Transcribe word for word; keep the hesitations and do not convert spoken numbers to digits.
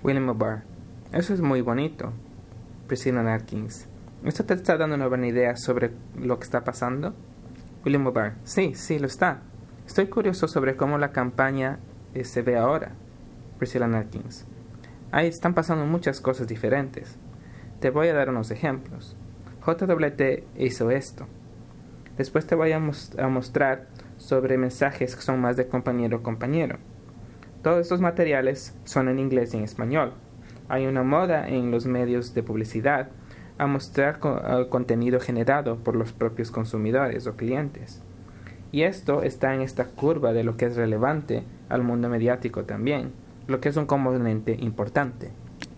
William O'Barr: eso es muy bonito. Priscilla Atkins: ¿esto te está dando una buena idea sobre lo que está pasando? William O'Barr: sí, sí, lo está. Estoy curioso sobre cómo la campaña eh, se ve ahora. Priscilla Atkins: ahí están pasando muchas cosas diferentes. Te voy a dar unos ejemplos. J W T hizo esto. Después te voy a, most- a mostrar sobre mensajes que son más de compañero a compañero. Todos estos materiales son en inglés y en español. Hay una moda en los medios de publicidad a mostrar co- uh, contenido generado por los propios consumidores o clientes. Y esto está en esta curva de lo que es relevante al mundo mediático también, lo que es un componente importante.